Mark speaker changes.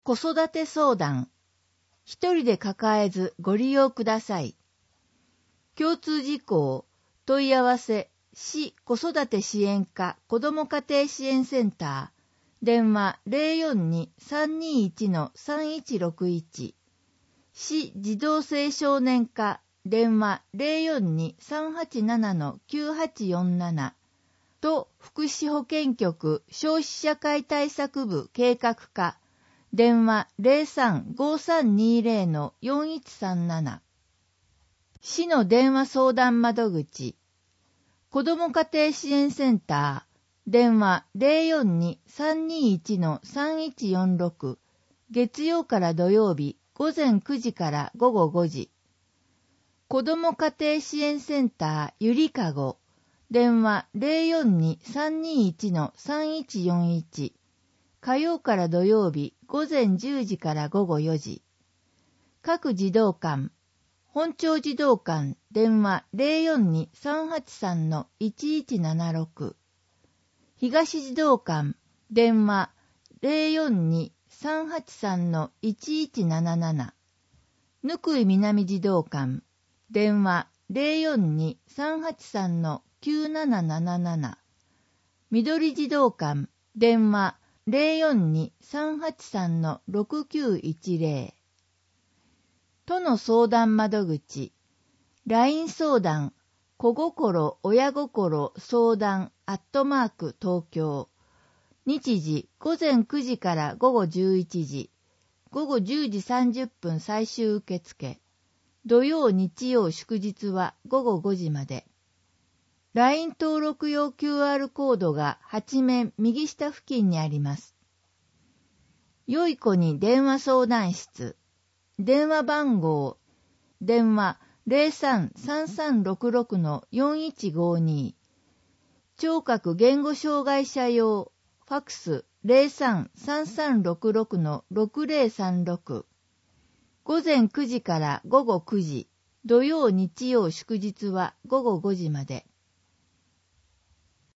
Speaker 1: 子育て相談。一人で抱えずご利用ください。共通事項、問い合わせ、市子育て支援課子ども家庭支援センター、電話 042-321-3161、市児童青少年課、電話 042-387-9847 と福祉保健局消費社会対策部計画課、電話 03-5320-4137。市の電話相談窓口、子ども家庭支援センター、電話 042-321-3146、月曜から土曜日午前9時から午後5時。子ども家庭支援センターゆりかご、電話 042-321-3141、火曜から土曜日午前10時から午後4時。各児童館、本町児童館、電話 042-383-1176。東児童館、電話 042-383-1177。ぬくい南児童館、電話 042-383-9777。緑児童館、電話 042-383-6910。都の相談窓口、LINE 相談、子心親心相談東京。日時午前9時から午後11時、午後10時30分最終受付。土曜日曜祝日は午後5時まで。LINE 登録用 QR コードが8面右下付近にあります。よい子に電話相談室。電話番号、電話 03-3366-4152。聴覚言語障害者用、ファクス 03-3366-6036。午前9時から午後9時、土曜日曜祝日は午後5時まで。